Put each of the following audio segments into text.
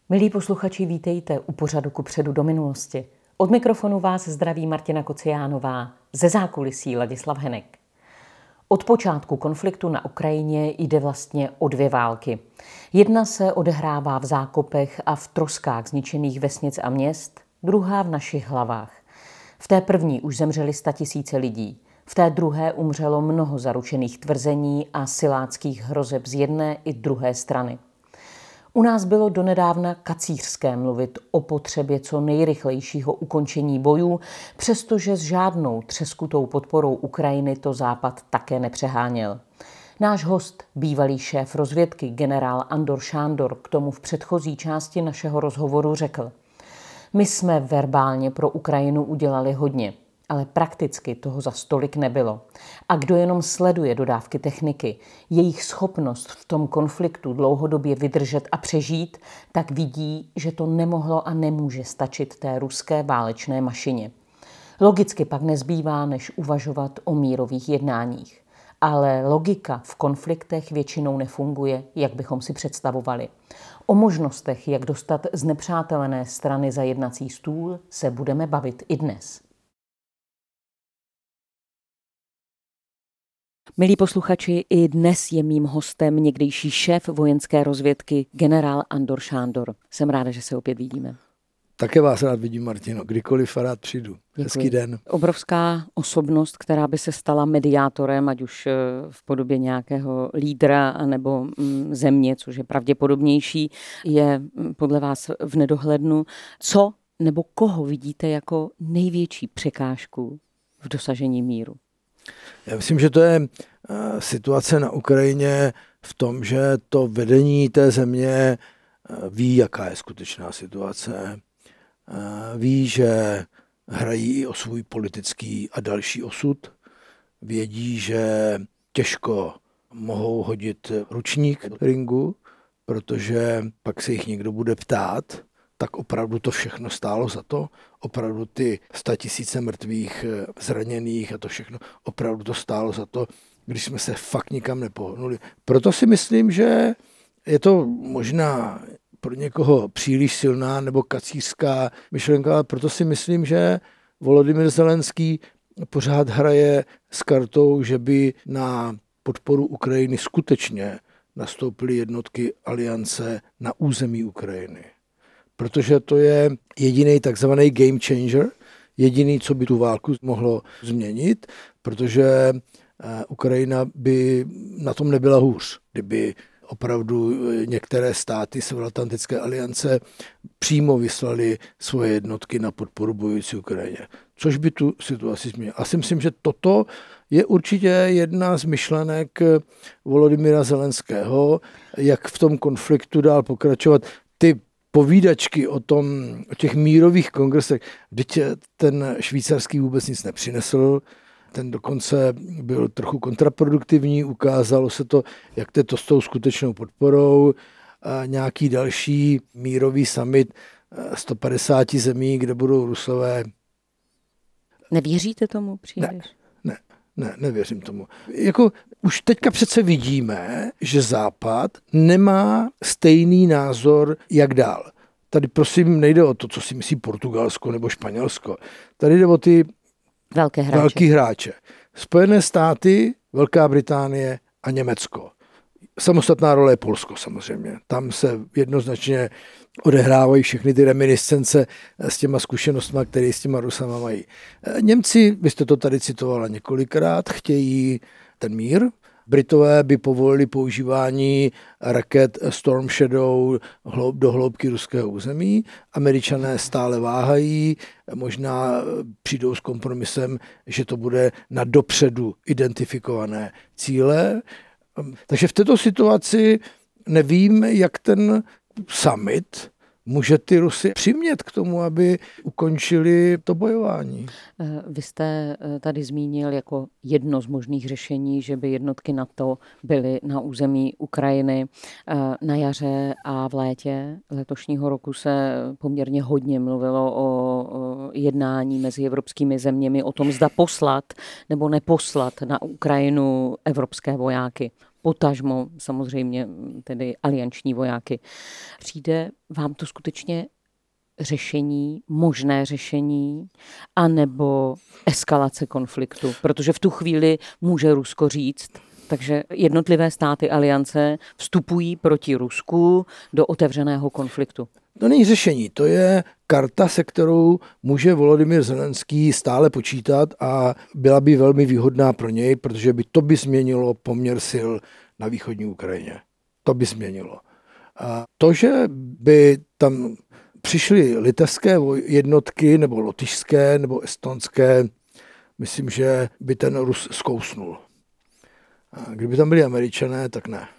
Milí posluchači, vítejte u pořadu Kupředu do minulosti. Od mikrofonu vás zdraví Martina Kociánová, ze zákulisí Ladislav Henek. Od počátku konfliktu na Ukrajině jde vlastně o dvě války. Jedna se odehrává v zákopech a v troskách zničených vesnic a měst, druhá v našich hlavách. V té první už zemřeli 100 000 lidí, v té druhé umřelo mnoho zaručených tvrzení a siláckých hrozeb z jedné i druhé strany. U nás bylo donedávna kacířské mluvit o potřebě co nejrychlejšího ukončení bojů, přestože s žádnou třeskutou podporou Ukrajiny to Západ také nepřeháněl. Náš host, bývalý šéf rozvědky generál Andor Šándor, k tomu v předchozí části našeho rozhovoru řekl: My jsme verbálně pro Ukrajinu udělali hodně, ale prakticky toho za stolik nebylo. A kdo jenom sleduje dodávky techniky, jejich schopnost v tom konfliktu dlouhodobě vydržet a přežít, tak vidí, že to nemohlo a nemůže stačit té ruské válečné mašině. Logicky pak nezbývá, než uvažovat o mírových jednáních. Ale logika v konfliktech většinou nefunguje, jak bychom si představovali. O možnostech, jak dostat znepřátelené strany za jednací stůl, se budeme bavit i dnes. Milí posluchači, i dnes je mým hostem někdejší šéf vojenské rozvědky generál Andor Šándor. Jsem ráda, že se opět vidíme. Také vás rád vidím, Martino. Kdykoliv rád přijdu. Děkuji. Hezký den. Obrovská osobnost, která by se stala mediátorem, ať už v podobě nějakého lídra anebo země, což je pravděpodobnější, je podle vás v nedohlednu. Co nebo koho vidíte jako největší překážku v dosažení míru? Já myslím, že to je situace na Ukrajině v tom, že to vedení té země ví, jaká je skutečná situace. Ví, že hrají i o svůj politický a další osud. Vědí, že těžko mohou hodit ručník ringu, protože pak se jich někdo bude ptát, tak opravdu to všechno stálo za to. Opravdu ty 100 000 mrtvých, zraněných a to všechno, opravdu to stálo za to, když jsme se fakt nikam nepohnuli. Proto si myslím, že je to možná pro někoho příliš silná nebo kacířská myšlenka, ale proto si myslím, že Volodymyr Zelenský pořád hraje s kartou, že by na podporu Ukrajiny skutečně nastoupily jednotky aliance na území Ukrajiny. Protože to je jediný takzvaný game changer, jediný, co by tu válku mohlo změnit, protože Ukrajina by na tom nebyla hůř, kdyby opravdu některé státy Severoatlantické aliance přímo vyslali svoje jednotky na podporu bojující Ukrajině, což by tu situaci změnilo. A si myslím, že toto je určitě jedna z myšlenek Volodymyra Zelenského, jak v tom konfliktu dál pokračovat. Ty povídačky o těch mírových kongresech, vždyť ten švýcarský vůbec nic nepřinesl, ten dokonce byl trochu kontraproduktivní, ukázalo se to, jak to s tou skutečnou podporou. A nějaký další mírový summit 150 zemí, kde budou Rusové. Nevěříte tomu příliš? Ne, nevěřím tomu. Už teďka přece vidíme, že Západ nemá stejný názor, jak dál. Tady prosím nejde o to, co si myslí Portugalsko nebo Španělsko. Tady jde o ty velký hráče. Spojené státy, Velká Británie a Německo. Samostatná role je Polsko samozřejmě. Tam se jednoznačně odehrávají všechny ty reminiscence s těma zkušenostmi, které s těma Rusama mají. Němci, vy jste to tady citovala několikrát, chtějí ten mír. Britové by povolili používání raket Storm Shadow do hloubky ruského území. Američané stále váhají, možná přijdou s kompromisem, že to bude na dopředu identifikované cíle. Takže v této situaci nevím, jak ten summit může ty Rusy přimět k tomu, aby ukončili to bojování. Vy jste tady zmínil jako jedno z možných řešení, že by jednotky NATO byly na území Ukrajiny. Na jaře a v létě letošního roku se poměrně hodně mluvilo o jednání mezi evropskými zeměmi o tom, zda poslat nebo neposlat na Ukrajinu evropské vojáky. potažmo samozřejmě tedy alianční vojáky. Přijde vám to skutečně řešení, možné řešení, anebo eskalace konfliktu? Protože v tu chvíli může Rusko říct, takže jednotlivé státy aliance vstupují proti Rusku do otevřeného konfliktu. To není řešení, to je karta, se kterou může Volodymyr Zelenský stále počítat a byla by velmi výhodná pro něj, protože to by změnilo poměr sil na východní Ukrajině. To by změnilo. A to, že by tam přišly litevské jednotky, nebo lotyšské, nebo estonské, myslím, že by ten Rus zkousnul. A kdyby tam byli Američané, tak ne.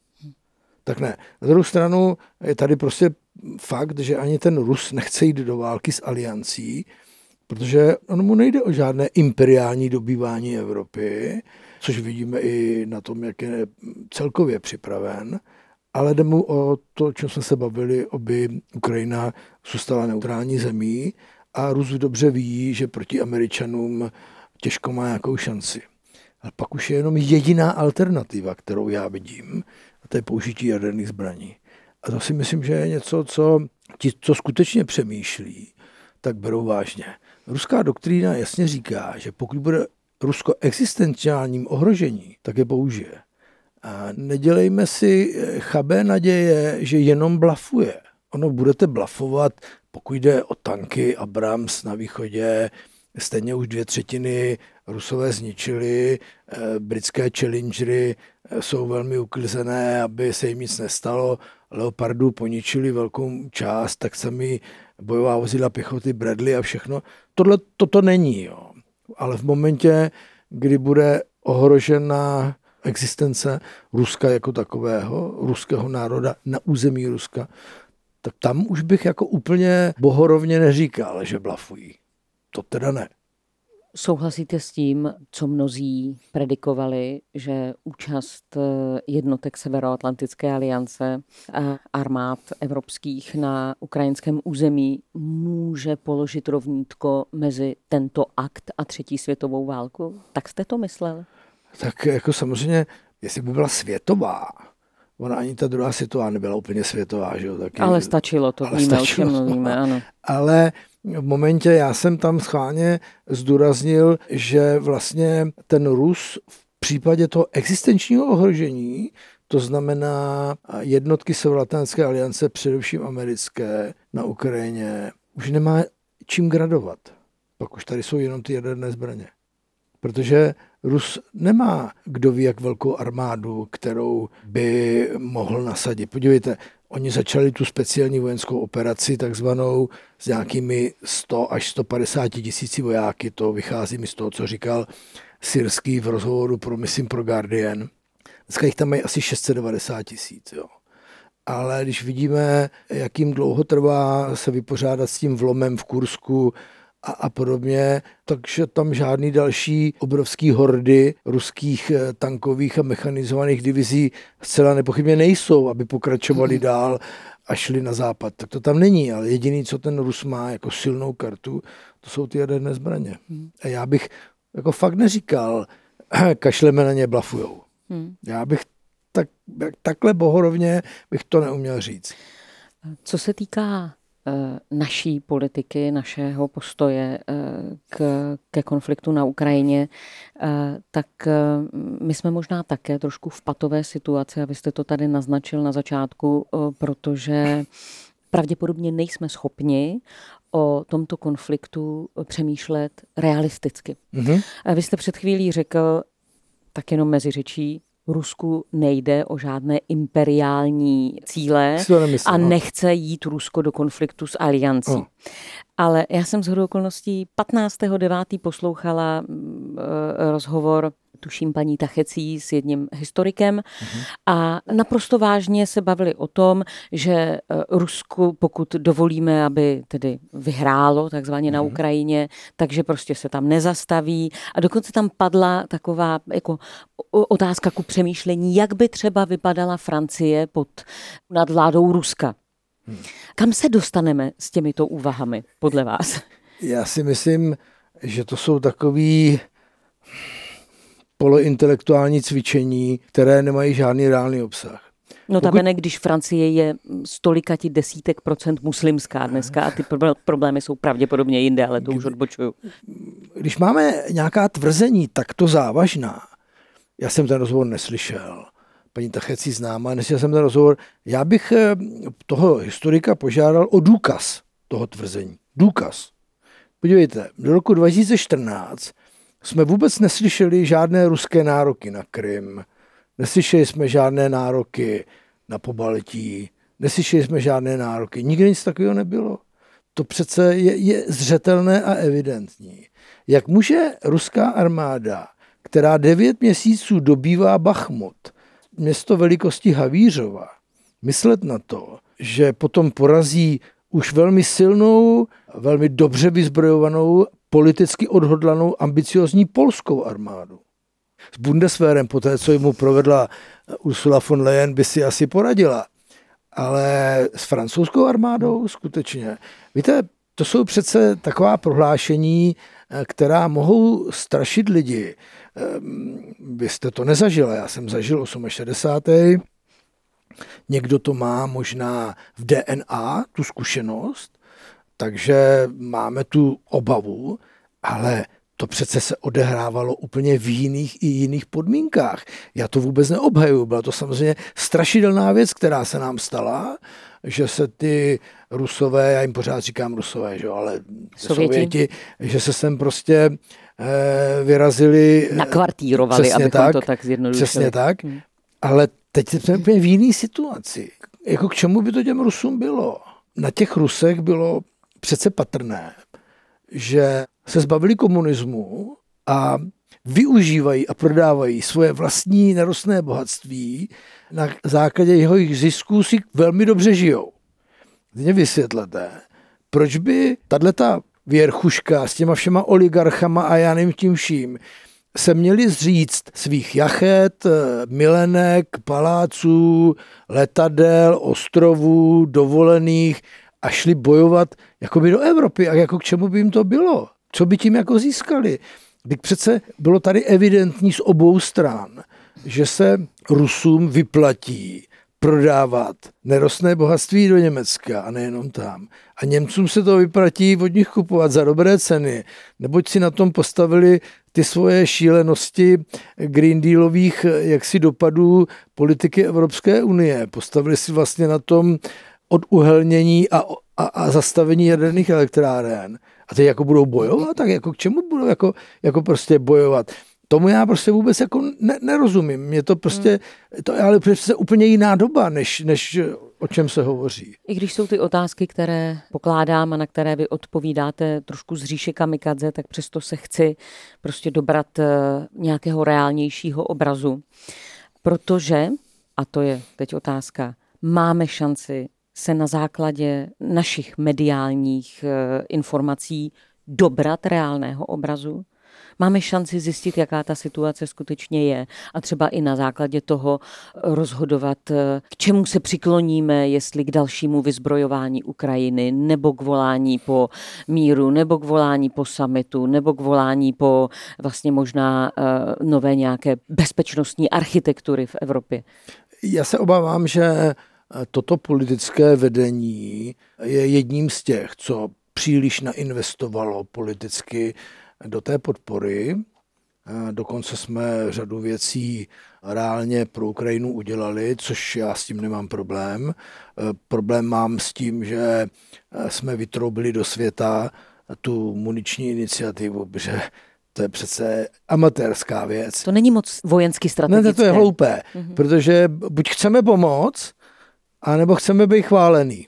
Tak ne. Na druhou stranu je tady prostě fakt, že ani ten Rus nechce jít do války s aliancí, protože on mu nejde o žádné imperiální dobývání Evropy, což vidíme i na tom, jak je celkově připraven, ale jde mu o to, o čem jsme se bavili, aby Ukrajina zůstala neutrální zemí a Rus dobře ví, že proti Američanům těžko má nějakou šanci. Ale pak už je jenom jediná alternativa, kterou já vidím, a to je použití jaderných zbraní. A to si myslím, že je něco, co ti, co skutečně přemýšlí, tak berou vážně. Ruská doktrína jasně říká, že pokud bude Rusko existenciálním ohrožení, tak je použije. A nedělejme si chabé naděje, že jenom blafuje. Ono budete blafovat, pokud jde o tanky Abrams na východě, stejně už 2/3 Rusové zničili, britské Challengery jsou velmi uklizené, aby se jim nic nestalo. Leopardů poničili velkou část, tak sami bojová vozidla pěchoty Bradley a všechno. Toto není. Jo. Ale v momentě, kdy bude ohrožena existence Ruska jako takového, ruského národa na území Ruska, tak tam už bych jako úplně bohorovně neříkal, že blafují. To teda ne. Souhlasíte s tím, co mnozí predikovali, že účast jednotek Severoatlantické aliance a armád evropských na ukrajinském území může položit rovnítko mezi tento akt a třetí světovou válku? Tak jste to myslel? Tak jako samozřejmě, jestli by byla světová, ona ani ta druhá světová nebyla úplně světová, že jo? Taky, ale stačilo to, víme, o čem mluvíme, ano. Ale v momentě já jsem tam schválně zdůraznil, že vlastně ten Rus v případě toho existenčního ohrožení, to znamená jednotky Severoatlantické aliance, především americké, na Ukrajině, už nemá čím gradovat. Pak už tady jsou jenom ty jaderné zbraně. Protože Rus nemá kdo ví jak velkou armádu, kterou by mohl nasadit. Podívejte, oni začali tu speciální vojenskou operaci takzvanou s nějakými 100 až 150 tisíci vojáky. To vychází mi z toho, co říkal Syrský v rozhovoru pro Guardian. Dneska jich tam mají asi 690 tisíc. Ale když vidíme, jak jim dlouho trvá se vypořádat s tím vlomem v Kursku a podobně, takže tam žádný další obrovský hordy ruských tankových a mechanizovaných divizí zcela nepochybně nejsou, aby pokračovali dál a šli na západ. Tak to tam není, ale jediný, co ten Rus má jako silnou kartu, to jsou ty jaderné zbraně. A já bych jako fakt neříkal, kašleme na ně, blafujou. Já bych takhle bohorovně bych to neuměl říct. Co se týká naší politiky, našeho postoje ke konfliktu na Ukrajině, tak my jsme možná také trošku v patové situaci, a vy jste to tady naznačil na začátku, protože pravděpodobně nejsme schopni o tomto konfliktu přemýšlet realisticky. Mm-hmm. Vy jste před chvílí řekl, tak jenom mezi řečí, Rusku nejde o žádné imperiální cíle a nechce jít Rusko do konfliktu s aliancí. Ale já jsem shodou okolností 15.9. poslouchala rozhovor, tuším paní Tachecí, s jedním historikem a naprosto vážně se bavili o tom, že Rusku, pokud dovolíme, aby tedy vyhrálo takzvaně na Ukrajině, takže prostě se tam nezastaví a dokonce tam padla taková jako otázka ku přemýšlení, jak by třeba vypadala Francie pod nadvládou Ruska. Kam se dostaneme s těmito úvahami, podle vás? Já si myslím, že to jsou takový polointelektuální cvičení, které nemají žádný reálný obsah. Notabene, když Francie je stolikati desítek procent muslimská dneska a ty problémy jsou pravděpodobně jinde, ale to už odbočuju. Když máme nějaká tvrzení takto závažná, já jsem ten rozhovor neslyšel, paní Tachecí známá, neslyšel jsem ten rozhovor, já bych toho historika požádal o důkaz toho tvrzení. Důkaz. Podívejte, do roku 2014 jsme vůbec neslyšeli žádné ruské nároky na Krym, neslyšeli jsme žádné nároky na Pobaltí, neslyšeli jsme žádné nároky, nikdy nic takového nebylo. To přece je zřetelné a evidentní. Jak může ruská armáda, která 9 měsíců dobývá Bachmut, město velikosti Havířova, myslet na to, že potom porazí už velmi silnou, velmi dobře vyzbrojovanou, politicky odhodlanou, ambiciozní polskou armádu. S Bundeswehrem, po té, co mu provedla Ursula von Leyen, by si asi poradila. Ale s francouzskou armádou skutečně. Víte, to jsou přece taková prohlášení, která mohou strašit lidi. Vy jste to nezažili, já jsem zažil 68. Někdo to má možná v DNA, tu zkušenost, takže máme tu obavu, ale to přece se odehrávalo úplně v jiných i jiných podmínkách. Já to vůbec neobhajuju. Byla to samozřejmě strašidelná věc, která se nám stala, že se ty Rusové, já jim pořád říkám Rusové, že? Ale Sověti, že se sem prostě vyrazili. Nakvartírovali, abychom to tak zjednodušili. Přesně tak, ale teď jsme úplně v jiné situaci. Jako k čemu by to těm Rusům bylo? Na těch Rusech bylo přece patrné, že se zbavili komunismu a využívají a prodávají svoje vlastní nerostné bohatství, na základě jeho zisků si velmi dobře žijou. Mě vysvětlete, proč by tato věrchuška s těma všema oligarchama a já nevím tím vším se měli zříct svých jachet, milenek, paláců, letadel, ostrovů, dovolených a šli bojovat jakoby do Evropy. A jako k čemu by jim to bylo? Co by tím jako získali? Když přece bylo tady evidentní z obou stran, že se Rusům vyplatí prodávat nerostné bohatství do Německa a nejenom tam. A Němcům se to vyplatí od nich kupovat za dobré ceny, neboť si na tom postavili ty svoje šílenosti Green Dealových jaksi dopadů politiky Evropské unie. Postavili si vlastně na tom oduhelnění a zastavení jaderných elektráren. A teď jako budou bojovat, tak jako k čemu budou jako prostě bojovat? Tomu já prostě vůbec jako nerozumím. Mě to prostě, to je ale přece úplně jiná doba, než o čem se hovoří. I když jsou ty otázky, které pokládám a na které vy odpovídáte trošku z říše kamikadze, tak přesto se chci prostě dobrat nějakého reálnějšího obrazu. Protože, a to je teď otázka, máme šanci se na základě našich mediálních informací dobrat reálného obrazu? Máme šanci zjistit, jaká ta situace skutečně je a třeba i na základě toho rozhodovat, k čemu se přikloníme, jestli k dalšímu vyzbrojování Ukrajiny, nebo k volání po míru, nebo k volání po summitu, nebo k volání po vlastně možná nové nějaké bezpečnostní architektury v Evropě. Já se obávám, že toto politické vedení je jedním z těch, co příliš nainvestovalo politicky do té podpory. Dokonce jsme řadu věcí reálně pro Ukrajinu udělali, což já s tím nemám problém. Problém mám s tím, že jsme vytroubili do světa tu muniční iniciativu, protože to je přece amatérská věc. To není moc vojensky strategické. Ne, to je hloupé, protože buď chceme pomoct, anebo chceme být chválený.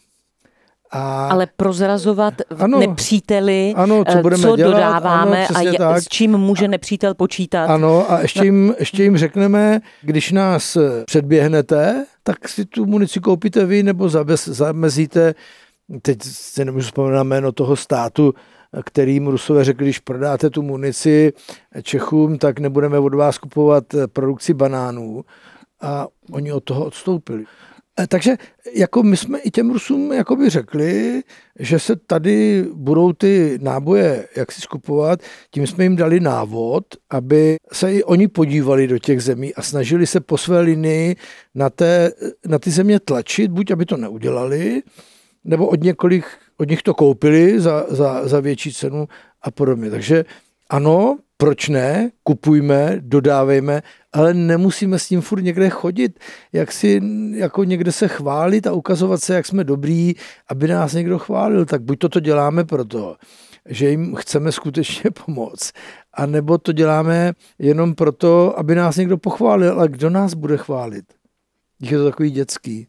Ale prozrazovat nepříteli, co dodáváme a s čím může nepřítel počítat. Ano, a ještě jim řekneme, když nás předběhnete, tak si tu munici koupíte vy, nebo zamezíte, teď si nemůžu vzpomenout na jméno toho státu, kterým Rusové řekli, když prodáte tu munici Čechům, tak nebudeme od vás kupovat produkci banánů. A oni od toho odstoupili. Takže jako my jsme i těm Rusům jakoby řekli, že se tady budou ty náboje jaksi skupovat, tím jsme jim dali návod, aby se i oni podívali do těch zemí a snažili se po své linii na ty země tlačit, buď aby to neudělali, nebo od nich to koupili za větší cenu a podobně. Takže ano, proč ne, kupujme, dodávejme, ale nemusíme s tím furt někde chodit, jako někde se chválit a ukazovat se, jak jsme dobrý, aby nás někdo chválil. Tak buď to děláme proto, že jim chceme skutečně pomoct, anebo to děláme jenom proto, aby nás někdo pochválil. Ale kdo nás bude chválit? Je to takový dětský.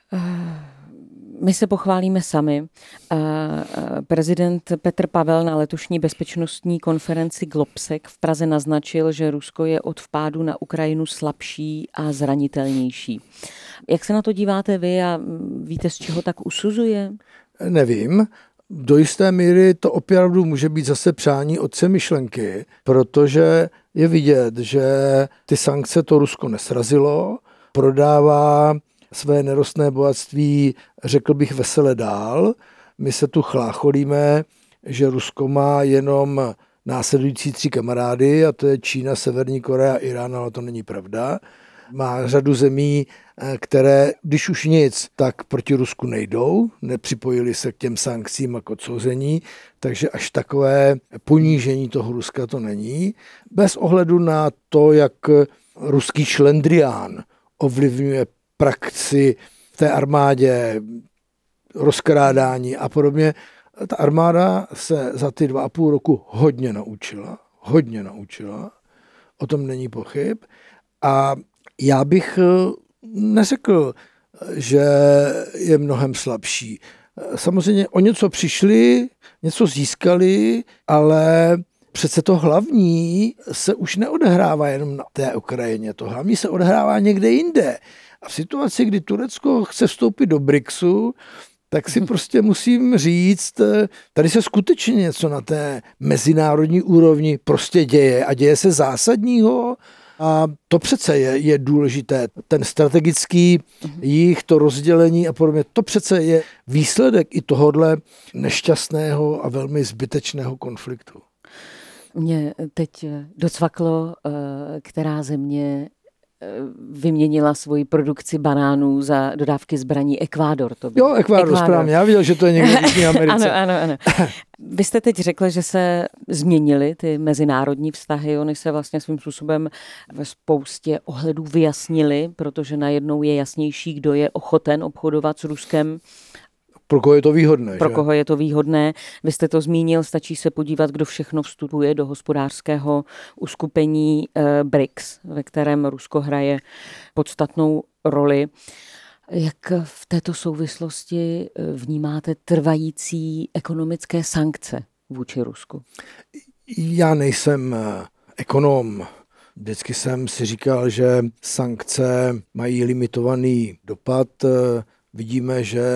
My se pochválíme sami. Prezident Petr Pavel na letošní bezpečnostní konferenci Globsec v Praze naznačil, že Rusko je od vpádu na Ukrajinu slabší a zranitelnější. Jak se na to díváte vy a víte, z čeho tak usuzuje? Nevím. Do jisté míry to opravdu může být zase přání otce myšlenky, protože je vidět, že ty sankce to Rusko nesrazilo, prodává své nerostné bohatství, řekl bych, vesele dál. My se tu chlácholíme, že Rusko má jenom následující 3 kamarády, a to je Čína, Severní Korea, Irán, ale to není pravda. Má řadu zemí, které, když už nic, tak proti Rusku nejdou, nepřipojili se k těm sankcím a k odsouzení, takže až takové ponížení toho Ruska to není. Bez ohledu na to, jak ruský šlendrián ovlivňuje praxi v té armádě, rozkrádání a podobně. Ta armáda se za ty 2,5 roku hodně naučila. O tom není pochyb. A já bych neřekl, že je mnohem slabší. Samozřejmě o něco přišli, něco získali, ale přece to hlavní se už neodehrává jenom na té Ukrajině. To hlavní se odehrává někde jinde. A v situaci, kdy Turecko chce vstoupit do BRICSu, tak si prostě musím říct, tady se skutečně něco na té mezinárodní úrovni prostě děje a děje se zásadního. A to přece je důležité. Ten strategický jich, to rozdělení a podobně, to přece je výsledek i tohodle nešťastného a velmi zbytečného konfliktu. Mě teď docvaklo, která země vyměnila svoji produkci banánů za dodávky zbraní. Ekvádor to bylo. Jo, Ekvádor, správně. Já viděl, že to je někde v Jižní Americe. Ano. Vy jste teď řekl, že se změnily ty mezinárodní vztahy. Ony se vlastně svým způsobem ve spoustě ohledů vyjasnily, protože najednou je jasnější, kdo je ochoten obchodovat s Ruskem. Pro koho je to výhodné? Koho je to výhodné. Vy jste to zmínil, stačí se podívat, kdo všechno vstupuje do hospodářského uskupení BRICS, ve kterém Rusko hraje podstatnou roli. Jak v této souvislosti vnímáte trvající ekonomické sankce vůči Rusku? Já nejsem ekonom. Vždycky jsem si říkal, že sankce mají limitovaný dopad. Vidíme, že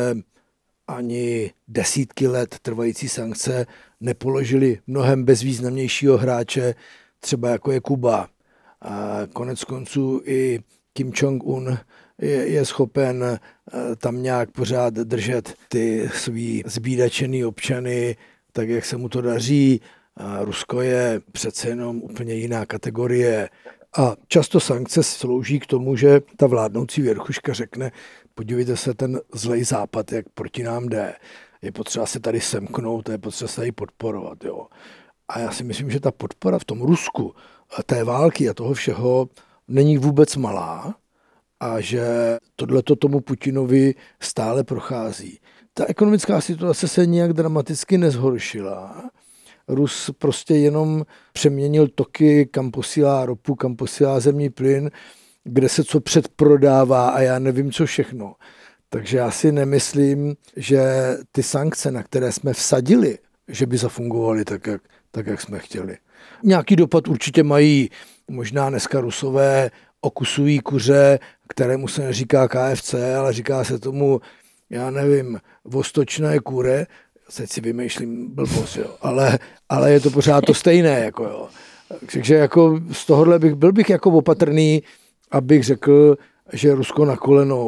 ani desítky let trvající sankce nepoložili mnohem bezvýznamnějšího hráče, třeba jako je Kuba. A konec konců i Kim Jong-un je schopen tam nějak pořád držet ty svý zbídačený občany, tak jak se mu to daří. A Rusko je přece jenom úplně jiná kategorie. A často sankce slouží k tomu, že ta vládnoucí věrchuška řekne, podívejte se, ten zlej západ, jak proti nám jde. Je potřeba se tady semknout, je potřeba se tady podporovat. Jo. A já si myslím, že ta podpora v tom Rusku, té války a toho všeho není vůbec malá a že tohleto tomu Putinovi stále prochází. Ta ekonomická situace se nijak dramaticky nezhoršila. Rus prostě jenom přeměnil toky, kam posílá ropu, kam posílá zemní plyn, kde se co předprodává a já nevím, co všechno. Takže já si nemyslím, že ty sankce, na které jsme vsadili, že by zafungovaly tak, jak jsme chtěli. Nějaký dopad určitě mají. Možná dneska Rusové okusují kuře, kterému se neříká KFC, ale říká se tomu, já nevím, vostočné kure. Teď si vymýšlím blbost, jo. Ale je to pořád to stejné. Jako, jo. Takže jako z tohohle byl bych jako opatrný, abych řekl, že Rusko na kolenou.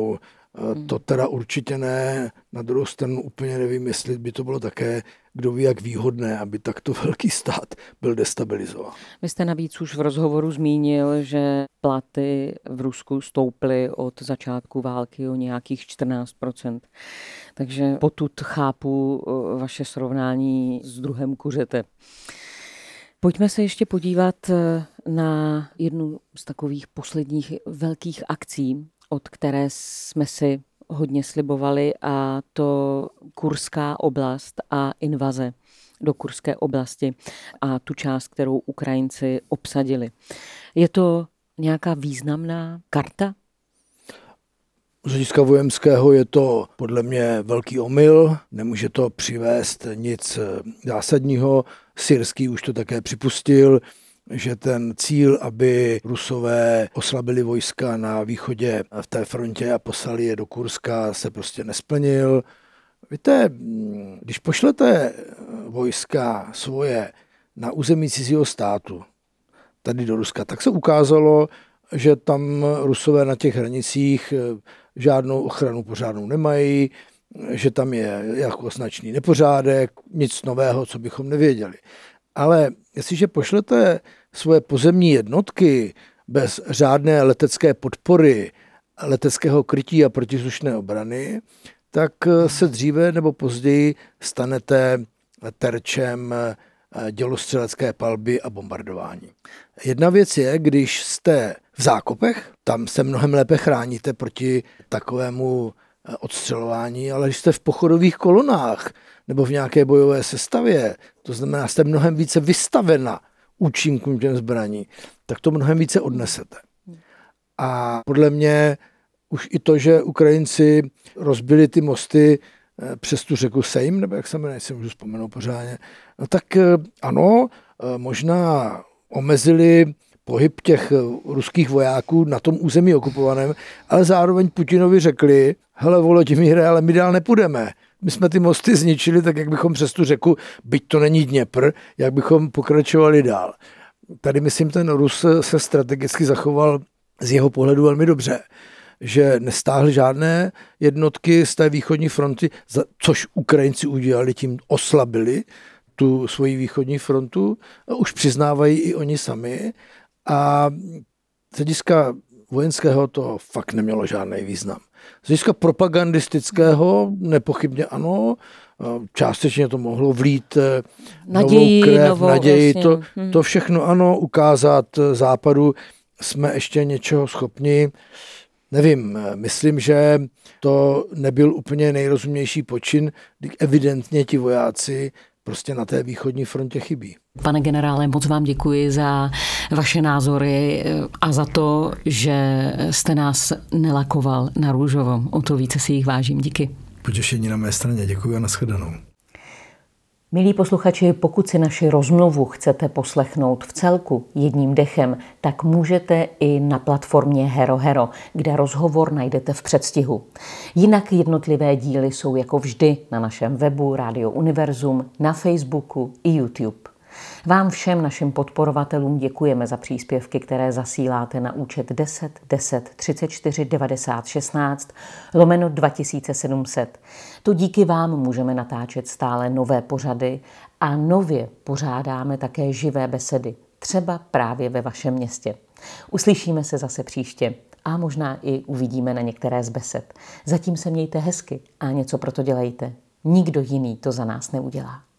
To teda určitě ne. Na druhou stranu úplně nevím, jestli by to bylo také, kdo ví, jak výhodné, aby takto velký stát byl destabilizován. Vy jste navíc už v rozhovoru zmínil, že platy v Rusku stouply od začátku války o nějakých 14%. Takže potud chápu vaše srovnání s druhem kuřete. Pojďme se ještě podívat na jednu z takových posledních velkých akcí, od které jsme si hodně slibovali, a to Kurská oblast a invaze do Kurské oblasti a tu část, kterou Ukrajinci obsadili. Je to nějaká významná karta? Z hlediska vojenského je to podle mě velký omyl, nemůže to přivést nic zásadního. Syrský už to také připustil, že ten cíl, aby Rusové oslabili vojska na východě v té frontě a poslali je do Kurska, se prostě nesplnil. Víte, když pošlete vojska svoje na území cizího státu, tady do Ruska, tak se ukázalo, že tam Rusové na těch hranicích žádnou ochranu pořádnou nemají, že tam je jako značný nepořádek, nic nového, co bychom nevěděli. Ale jestliže pošlete svoje pozemní jednotky bez řádné letecké podpory, leteckého krytí a protizdušné obrany, tak se dříve nebo později stanete terčem dělostřelecké palby a bombardování. Jedna věc je, když jste v zákopech, tam se mnohem lépe chráníte proti takovému odstřelování, ale když jste v pochodových kolonách nebo v nějaké bojové sestavě, to znamená, jste mnohem více vystavena účinkům těm zbraní, tak to mnohem více odnesete. A podle mě už i to, že Ukrajinci rozbili ty mosty přes tu řeku Sejm, nebo jak se jmenuje, si můžu vzpomenout pořádně, no tak ano, možná omezili pohyb těch ruských vojáků na tom území okupovaném, ale zároveň Putinovi řekli, hele Volodymyre, ale my dál nepůjdeme. My jsme ty mosty zničili, tak jak bychom přes tu řeku, byť to není Dněpr, jak bychom pokračovali dál. Tady myslím, ten Rus se strategicky zachoval z jeho pohledu velmi dobře, že nestáhl žádné jednotky z té východní fronty, což Ukrajinci udělali, tím oslabili tu svoji východní frontu, a už přiznávají i oni sami. A z hlediska vojenského to fakt nemělo žádný význam. Z hlediska propagandistického nepochybně ano, částečně to mohlo vlít novou krev, naději, vlastně. To všechno ano, ukázat Západu, jsme ještě něčeho schopni. Nevím, myslím, že to nebyl úplně nejrozumnější počin, kdy evidentně ti vojáci prostě na té východní frontě chybí. Pane generále, moc vám děkuji za vaše názory a za to, že jste nás nelakoval na růžovo. O to více si jich vážím. Díky. Potěšení na mé straně. Děkuji a nashledanou. Milí posluchači, pokud si naši rozmluvu chcete poslechnout v celku jedním dechem, tak můžete i na platformě HeroHero, kde rozhovor najdete v předstihu. Jinak jednotlivé díly jsou jako vždy na našem webu Radio Univerzum, na Facebooku i YouTube. Vám všem našim podporovatelům děkujeme za příspěvky, které zasíláte na účet 10 10 34 90 16 /2700. To díky vám můžeme natáčet stále nové pořady a nově pořádáme také živé besedy, třeba právě ve vašem městě. Uslyšíme se zase příště a možná i uvidíme na některé z besed. Zatím se mějte hezky a něco pro to dělejte. Nikdo jiný to za nás neudělá.